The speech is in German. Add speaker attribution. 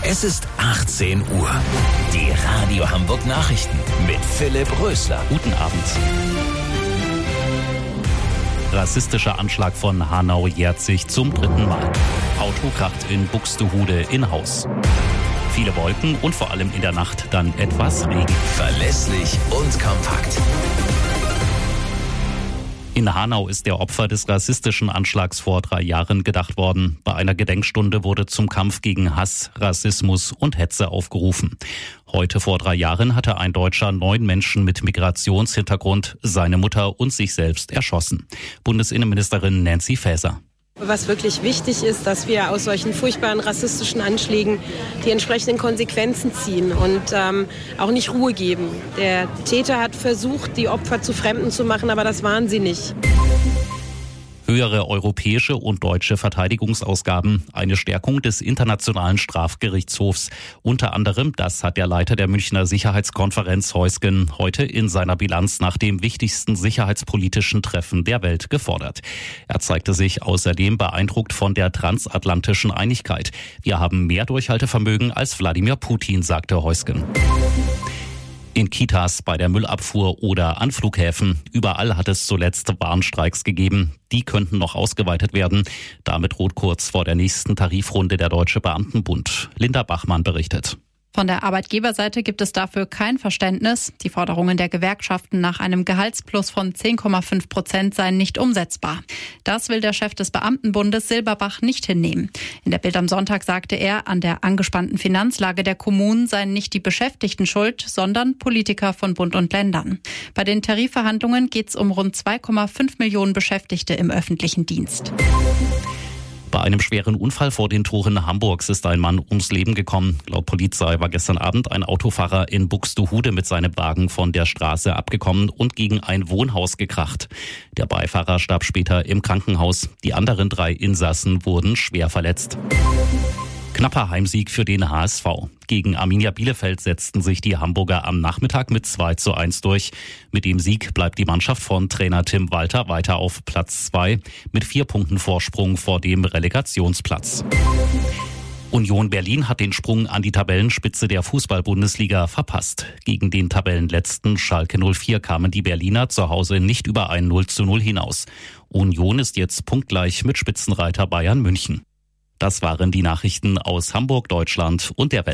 Speaker 1: Es ist 18 Uhr. Die Radio Hamburg Nachrichten mit Philipp Rösler.
Speaker 2: Guten Abend. Rassistischer Anschlag von Hanau jährt sich zum 3. Mal. Auto kracht in Buxtehude in Haus. Viele Wolken und vor allem in der Nacht dann etwas Regen.
Speaker 1: Verlässlich und kompakt.
Speaker 2: In Hanau ist der Opfer des rassistischen Anschlags vor 3 Jahren gedacht worden. Bei einer Gedenkstunde wurde zum Kampf gegen Hass, Rassismus und Hetze aufgerufen. Heute vor 3 Jahren hatte ein Deutscher 9 Menschen mit Migrationshintergrund, seine Mutter und sich selbst erschossen. Bundesinnenministerin Nancy Faeser.
Speaker 3: Was wirklich wichtig ist, dass wir aus solchen furchtbaren rassistischen Anschlägen die entsprechenden Konsequenzen ziehen und auch nicht Ruhe geben. Der Täter hat versucht, die Opfer zu Fremden zu machen, aber das waren sie nicht.
Speaker 2: Höhere europäische und deutsche Verteidigungsausgaben, eine Stärkung des Internationalen Strafgerichtshofs. Unter anderem, das hat der Leiter der Münchner Sicherheitskonferenz Heusgen heute in seiner Bilanz nach dem wichtigsten sicherheitspolitischen Treffen der Welt gefordert. Er zeigte sich außerdem beeindruckt von der transatlantischen Einigkeit. Wir haben mehr Durchhaltevermögen als Wladimir Putin, sagte Heusgen. In Kitas, bei der Müllabfuhr oder an Flughäfen. Überall hat es zuletzt Warnstreiks gegeben. Die könnten noch ausgeweitet werden. Damit droht kurz vor der nächsten Tarifrunde der Deutsche Beamtenbund. Linda Bachmann berichtet.
Speaker 4: Von der Arbeitgeberseite gibt es dafür kein Verständnis. Die Forderungen der Gewerkschaften nach einem Gehaltsplus von 10,5% seien nicht umsetzbar. Das will der Chef des Beamtenbundes Silberbach nicht hinnehmen. In der Bild am Sonntag sagte er, an der angespannten Finanzlage der Kommunen seien nicht die Beschäftigten schuld, sondern Politiker von Bund und Ländern. Bei den Tarifverhandlungen geht es um rund 2,5 Millionen Beschäftigte im öffentlichen Dienst.
Speaker 2: Bei einem schweren Unfall vor den Toren Hamburgs ist ein Mann ums Leben gekommen. Laut Polizei war gestern Abend ein Autofahrer in Buxtehude mit seinem Wagen von der Straße abgekommen und gegen ein Wohnhaus gekracht. Der Beifahrer starb später im Krankenhaus. Die anderen 3 Insassen wurden schwer verletzt. Knapper Heimsieg für den HSV. Gegen Arminia Bielefeld setzten sich die Hamburger am Nachmittag mit 2:1 durch. Mit dem Sieg bleibt die Mannschaft von Trainer Tim Walter weiter auf Platz 2 mit 4 Punkten Vorsprung vor dem Relegationsplatz. Union Berlin hat den Sprung an die Tabellenspitze der Fußball-Bundesliga verpasst. Gegen den Tabellenletzten Schalke 04 kamen die Berliner zu Hause nicht über ein 0:0 hinaus. Union ist jetzt punktgleich mit Spitzenreiter Bayern München. Das waren die Nachrichten aus Hamburg, Deutschland und der Welt.